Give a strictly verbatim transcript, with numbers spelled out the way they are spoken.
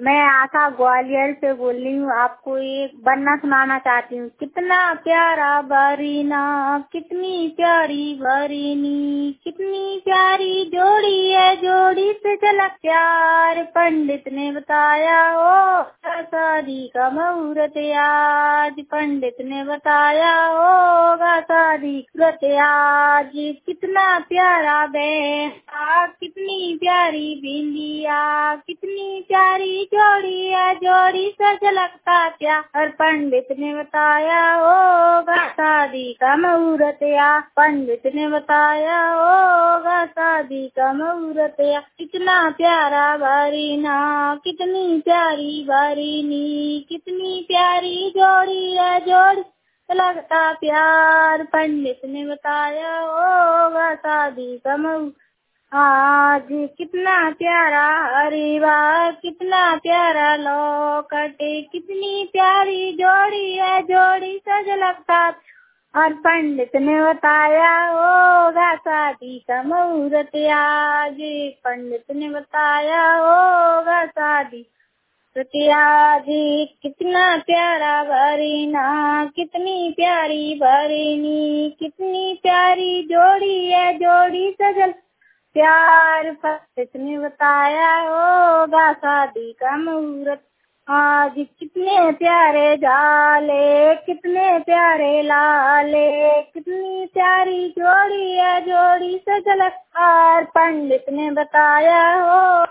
मैं आशा ग्वालियर से बोल रही हूँ। आपको एक वरना सुनाना चाहती हूँ। कितना प्यारा बरीना, कितनी प्यारी बरीनी, कितनी प्यारी जोड़ी है, जोड़ी से झलक प्यार। पंडित ने बताया ओ शादी का मुहूर्त आज, पंडित ने बताया होगा शादी व्रत आज। कितना प्यारा बेटा, कितनी प्यारी बिंदिया, कितनी प्यारी जोड़ी है, जोड़ी से झलकता प्यार। पंडित ने बताया होगा शादी का मुहूर्त आज, पंडित ने बताया होगा शादी का मुहूर्त आज। कितना प्यारा बरीना, कितनी प्यारी बरीनी, कितनी प्यारी जोड़ी है, जोड़ी लगता प्यार। पंडित ने बताया होगा शादी का मुहूर्त आज। कितना प्यारा हरिवा, कितना प्यारा लौकट, कितनी प्यारी जोड़ी है, जोड़ी से झलकता। और पंडित ने बताया होगा शादी का मुहूर्त आज, पंडित ने बताया होगा शादी आज। कितना प्यारा बरीना, कितनी प्यारी बरीनी, कितनी प्यारी जोड़ी है, जोड़ी से झल प्यार। पंडित ने बताया होगा शादी का मुहूर्त आज। कितने प्यारे जाले, कितने प्यारे लाले, कितनी प्यारी जोड़ी है, जोड़ी से झलक प्यार। पंडित ने बताया हो